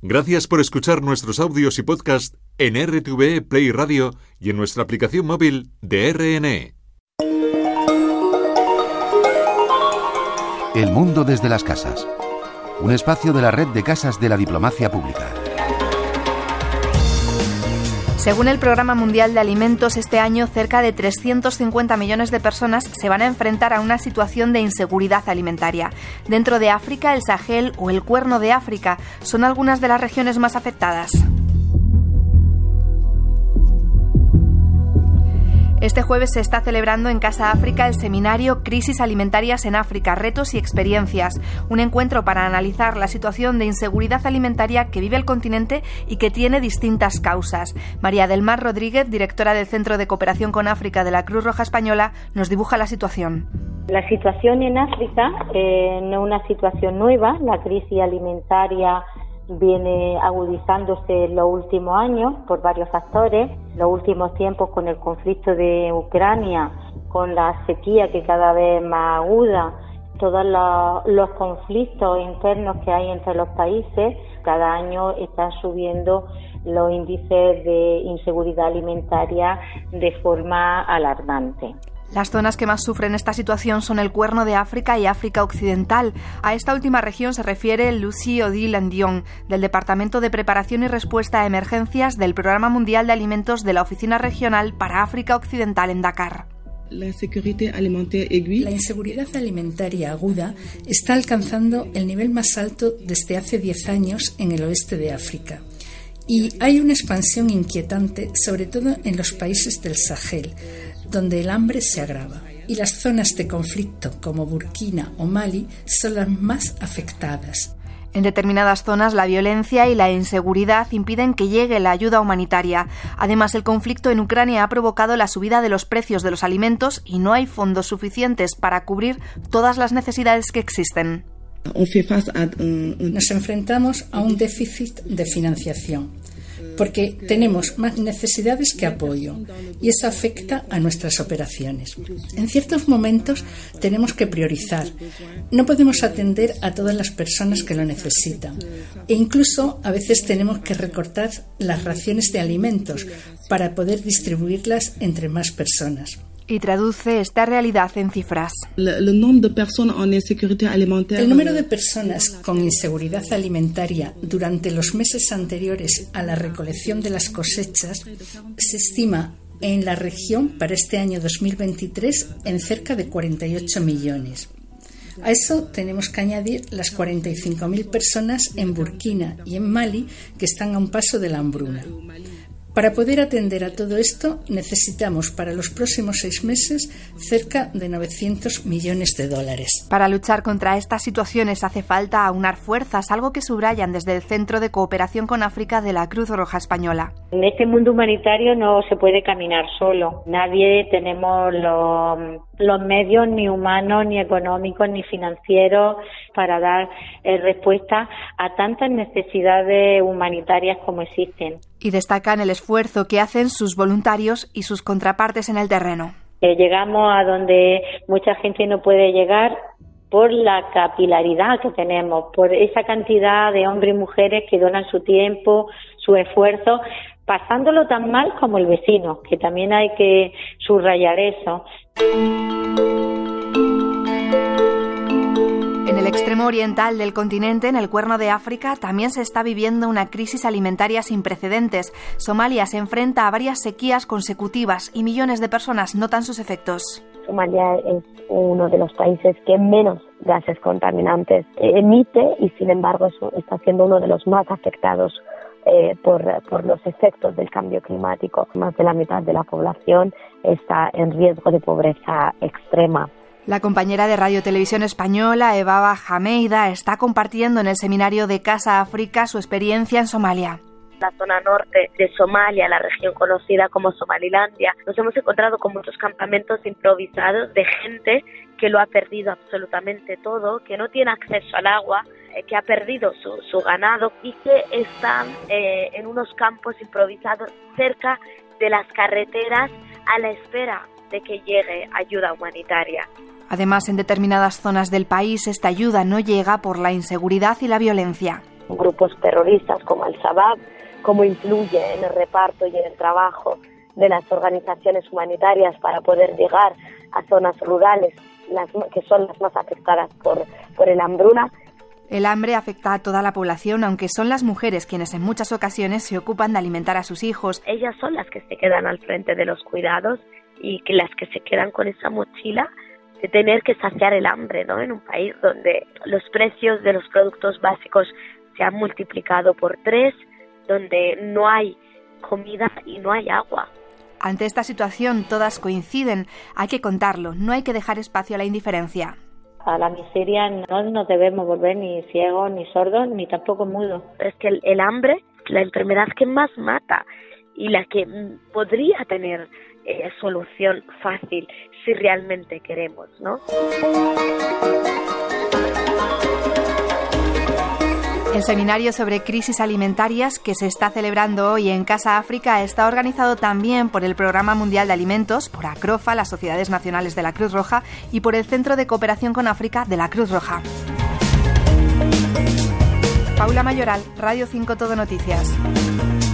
Gracias por escuchar nuestros audios y podcast en RTVE Play Radio y en nuestra aplicación móvil de RNE. El mundo desde las casas. Un espacio de la red de casas de la diplomacia pública. Según el Programa Mundial de Alimentos, este año cerca de 350 millones de personas se van a enfrentar a una situación de inseguridad alimentaria. Dentro de África, el Sahel o el Cuerno de África son algunas de las regiones más afectadas. Este jueves se está celebrando en Casa África el seminario Crisis Alimentarias en África, retos y experiencias, un encuentro para analizar la situación de inseguridad alimentaria que vive el continente y que tiene distintas causas. María del Mar Rodríguez, directora del Centro de Cooperación con África de la Cruz Roja Española, nos dibuja la situación. La situación en África no es una situación nueva. La crisis alimentaria viene agudizándose en los últimos años por varios factores. Los últimos tiempos, con el conflicto de Ucrania, con la sequía que cada vez es más aguda, todos los conflictos internos que hay entre los países, cada año están subiendo los índices de inseguridad alimentaria de forma alarmante. Las zonas que más sufren esta situación son el Cuerno de África y África Occidental. A esta última región se refiere Lucie Odile Ndiong, del Departamento de Preparación y Respuesta a Emergencias del Programa Mundial de Alimentos de la Oficina Regional para África Occidental en Dakar. La inseguridad alimentaria aguda está alcanzando el nivel más alto desde hace 10 años en el oeste de África. Y hay una expansión inquietante, sobre todo en los países del Sahel, donde el hambre se agrava. Y las zonas de conflicto, como Burkina o Mali, son las más afectadas. En determinadas zonas, la violencia y la inseguridad impiden que llegue la ayuda humanitaria. Además, el conflicto en Ucrania ha provocado la subida de los precios de los alimentos y no hay fondos suficientes para cubrir todas las necesidades que existen. Nos enfrentamos a un déficit de financiación, porque tenemos más necesidades que apoyo, y eso afecta a nuestras operaciones. En ciertos momentos tenemos que priorizar. No podemos atender a todas las personas que lo necesitan, e incluso a veces tenemos que recortar las raciones de alimentos para poder distribuirlas entre más personas. Y traduce esta realidad en cifras. El número de personas con inseguridad alimentaria durante los meses anteriores a la recolección de las cosechas se estima en la región para este año 2023 en cerca de 48 millones. A eso tenemos que añadir las 45.000 personas en Burkina y en Mali que están a un paso de la hambruna. Para poder atender a todo esto, necesitamos para los próximos 6 meses cerca de 900 millones de dólares. Para luchar contra estas situaciones hace falta aunar fuerzas, algo que subrayan desde el Centro de Cooperación con África de la Cruz Roja Española. En este mundo humanitario no se puede caminar solo. Nadie tenemos los medios ni humanos, ni económicos, ni financieros para dar respuesta a tantas necesidades humanitarias como existen. Y destacan el esfuerzo que hacen sus voluntarios y sus contrapartes en el terreno. Llegamos a donde mucha gente no puede llegar por la capilaridad que tenemos, por esa cantidad de hombres y mujeres que donan su tiempo, su esfuerzo, pasándolo tan mal como el vecino, que también hay que subrayar eso. En el extremo oriental del continente, en el Cuerno de África, también se está viviendo una crisis alimentaria sin precedentes. Somalia se enfrenta a varias sequías consecutivas y millones de personas notan sus efectos. Somalia es uno de los países que menos gases contaminantes emite y, sin embargo, está siendo uno de los más afectados por los efectos del cambio climático. Más de la mitad de la población está en riesgo de pobreza extrema. La compañera de Radio Televisión Española, Eva Jameida, está compartiendo en el seminario de Casa África su experiencia en Somalia. La zona norte de Somalia, la región conocida como Somalilandia, nos hemos encontrado con muchos campamentos improvisados de gente que lo ha perdido absolutamente todo, que no tiene acceso al agua, que ha perdido su ganado y que están en unos campos improvisados cerca de las carreteras a la espera de que llegue ayuda humanitaria. Además, en determinadas zonas del país esta ayuda no llega por la inseguridad y la violencia. grupos terroristas como Al-Shabaab, cómo influye en el reparto y en el trabajo de las organizaciones humanitarias para poder llegar a zonas rurales, que son las más afectadas por el hambruna. El hambre afecta a toda la población, aunque son las mujeres quienes en muchas ocasiones se ocupan de alimentar a sus hijos. Ellas son las que se quedan al frente de los cuidados y que las que se quedan con esa mochila de tener que saciar el hambre, ¿no? En un país donde los precios de los productos básicos se han multiplicado por 3, donde no hay comida y no hay agua. Ante esta situación todas coinciden, hay que contarlo, no hay que dejar espacio a la indiferencia. A la miseria no nos debemos volver ni ciegos, ni sordos, ni tampoco mudos. Pero es que el hambre es la enfermedad que más mata y la que podría tener solución fácil si realmente queremos, ¿no? El seminario sobre crisis alimentarias que se está celebrando hoy en Casa África está organizado también por el Programa Mundial de Alimentos, por ACROFA, las Sociedades Nacionales de la Cruz Roja, y por el Centro de Cooperación con África de la Cruz Roja. Paula Mayoral, Radio 5 Todo Noticias.